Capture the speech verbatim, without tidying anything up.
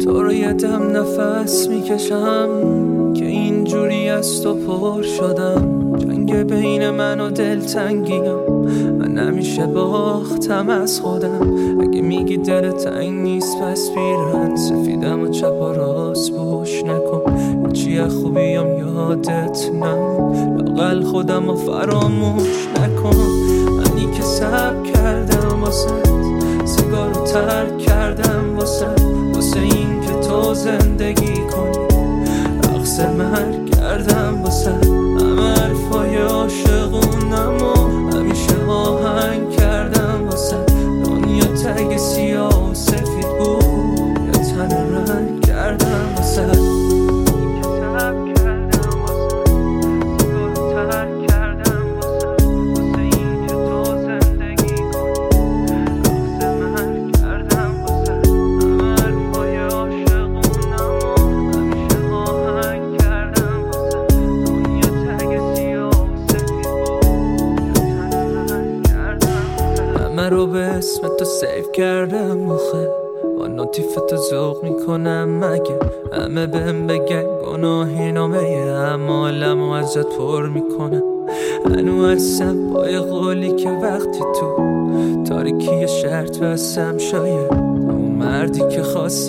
تو رو یه دم نفس میکشم که اینجوری از تو پر شدم. جنگ بین من و دلتنگیم، من همیشه باختم از خودم. اگه میگی دل تنگ نیست پس پیرن سفیدم و چپ و راست بوش نکن. چیه خوبیم یادت نمون، لااقل خودم رو فراموش نکن. منی که صبر کردم واسه سیگارو ترک کردم واسه واسه این که تو زندگی کنی. رقص مرگ کردم واسه همه حرفای عاشقونم و همیشه آهنگ کردم واسه دنیا تگ سیاه و سفید بود یه تن رنگ کردم واسه همه رو به اسم تو سیف کردم آخه با نوتیف تو ذوق میکنم مگه همه بهم بگن گناهی نامه اما علمو ازت پر میکنم. هنو هستم با یه قولی که وقتی تو تاریکی شرط بستم شاید اون مردی که خواست